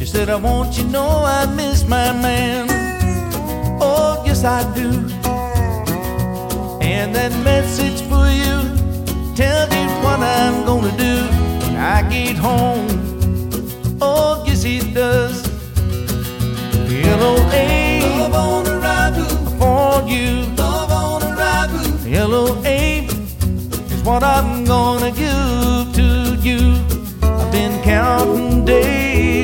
She said, I want you to know I miss my man. Oh, yes I do. And that message for you tells you what I'm gonna do when I get home. Oh, yes it does. L.O.A. Love on arrival for you. Love on arrival. L.O.A. is what I'm gonna give to you. I've been counting